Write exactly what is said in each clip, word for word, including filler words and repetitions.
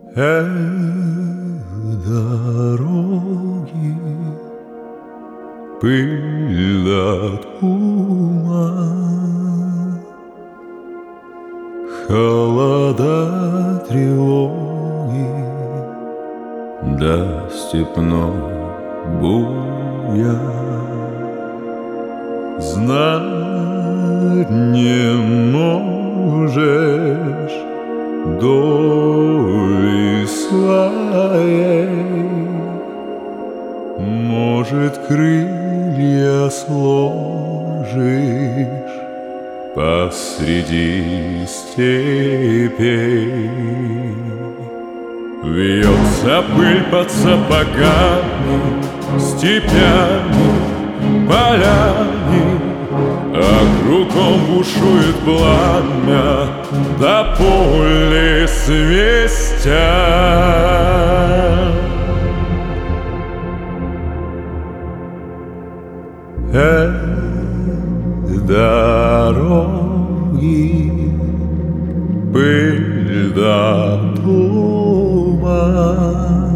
Эх, дороги, пыль да туман, холода, тревоги, да степной буян. Знать не можешь доли своей, может, крылья сложишь посреди степей. Вьется пыль под сапогами, степями, полями, а кругом бушует пламя, да поле свистят. Эх, дороги, пыль да туман,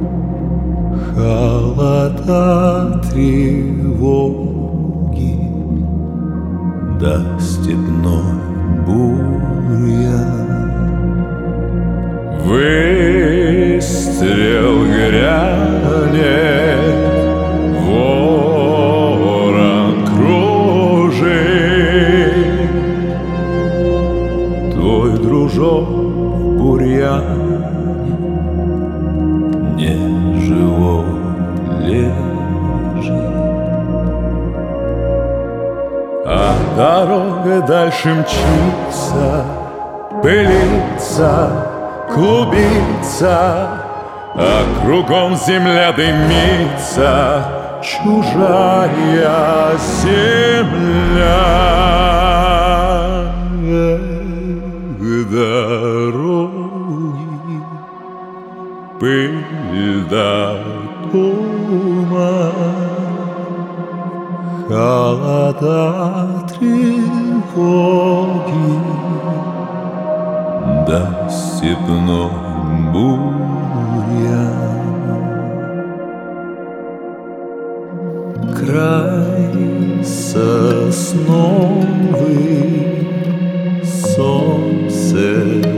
холода, тревоги, да степной бурьян. Выстрел грянет, ворон кружит, твой дружок в бурьяне не живой лежит. А дорога дальше мчится, пылится, клубится, а кругом земля дымится, чужая земля. Эх, дороги, пыль да туман, холода, тревоги, да степной бурьян. Край сосновый, солнце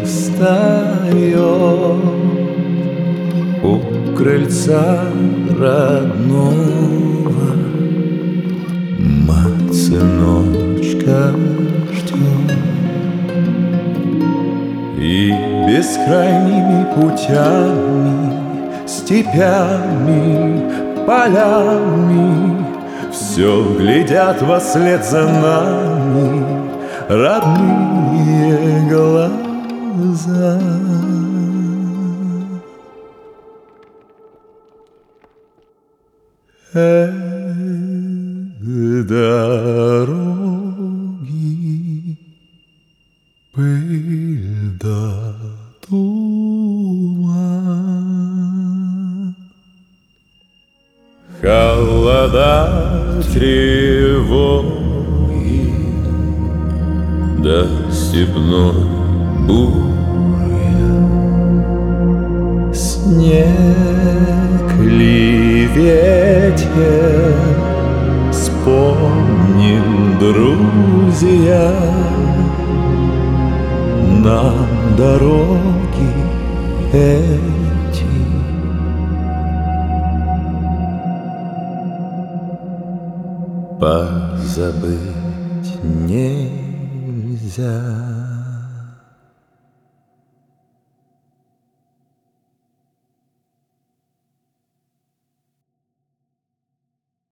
встает у крыльца родного, мать сыночка ждет. И бескрайними путями, степями, полями все глядят вослед за нами родные глаза. Эх, дороги, пыль да туман, холода, тревоги, да степной бурьян. Снег ли ветер, вспомним, друзья, нам дороги эти. Позабыть нельзя.